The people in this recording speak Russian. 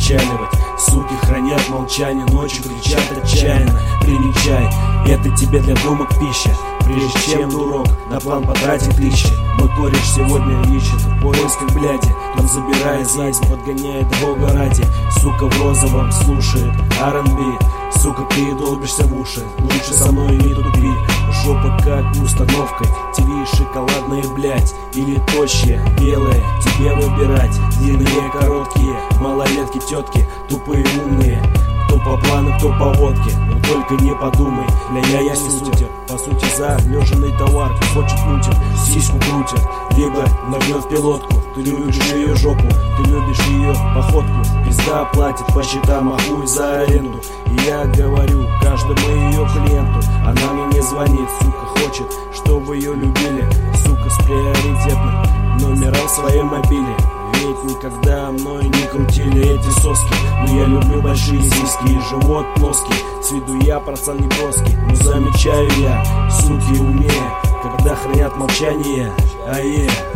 отчаливать. Суки хранят молчание, ночью кричат отчаянно. Примечай, это тебе для думок пища. Прежде чем дурак на план потратит тысячи. Мой кореш сегодня ищет в поисках бляди. Он забирает знать, подгоняет Бога ради. Сука в розовом слушает R&B. Сука, ты долбишься в уши, лучше со мной не тупи. Жопа как установкой, ТВ шоколадные, блять. Или тощие, белые, тебе выбирать. Длинные, короткие, малолетки, тетки, тупые, умные. Кто по плану, кто по водке, но только не подумай, бля, я не сутер. По сути, залеженный товар, хочет мутер, сиську крутит, либо нагнет в пилотку. Ты любишь ее жопу, ты любишь ее походку. Пизда платит по счетам, а хуй за аренду. И я говорю каждому ее клиенту, она мне не звонит, сука, хочет, чтобы ее любили. Сука с приоритетным номером в своем мобиле. Ведь никогда мной не крутили эти соски. Но я люблю большие сиськи и живот плоский. С виду я пацан не броский, но замечаю я, суки умея, когда хранят молчание.